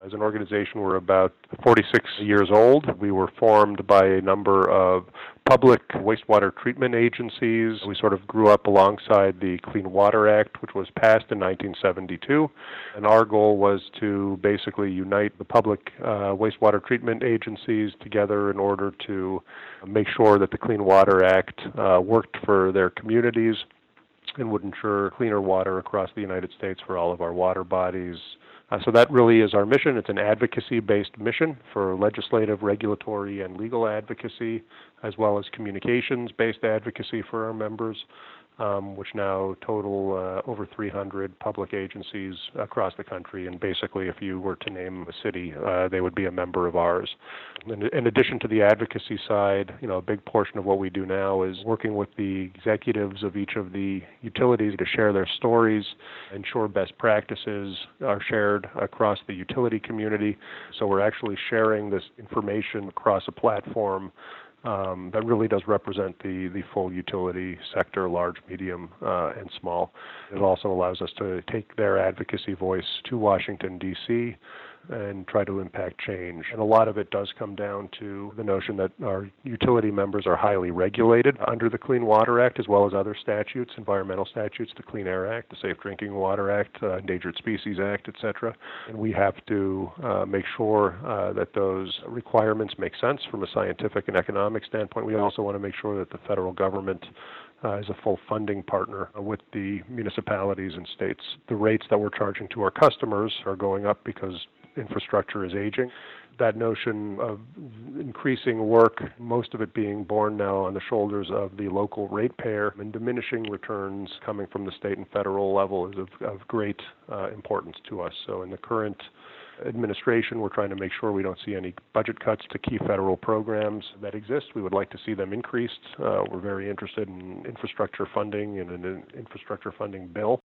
As an organization, we're about 46 years old. We were formed by a number of public wastewater treatment agencies. We sort of grew up alongside the Clean Water Act, which was passed in 1972. And our goal was to basically unite the public wastewater treatment agencies together in order to make sure that the Clean Water Act worked for their communities and would ensure cleaner water across the United States for all of our water bodies. So that really is our mission. It's an advocacy-based mission for legislative, regulatory, and legal advocacy, as well as communications-based advocacy for our members, which now total over 300 public agencies across the country. And basically, if you were to name a city, they would be a member of ours. In addition to the advocacy side, a big portion of what we do now is working with the executives of each of the utilities to share their stories, ensure best practices are shared across the utility community. So we're actually sharing this information across a platform that really does represent the full utility sector, large, medium, and small. It also allows us to take their advocacy voice to Washington, D.C., and try to impact change. And a lot of it does come down to the notion that our utility members are highly regulated under the Clean Water Act, as well as other statutes, environmental statutes, the Clean Air Act, the Safe Drinking Water Act, Endangered Species Act, etc. And we have to make sure that those requirements make sense from a scientific and economic standpoint. We also want to make sure that the federal government is a full funding partner with the municipalities and states. The rates that we're charging to our customers are going up because infrastructure is aging. That notion of increasing work, most of it being borne now on the shoulders of the local ratepayer, and diminishing returns coming from the state and federal level is of great importance to us. So in the current administration, we're trying to make sure we don't see any budget cuts to key federal programs that exist. We would like to see them increased. We're very interested in infrastructure funding and an infrastructure funding bill.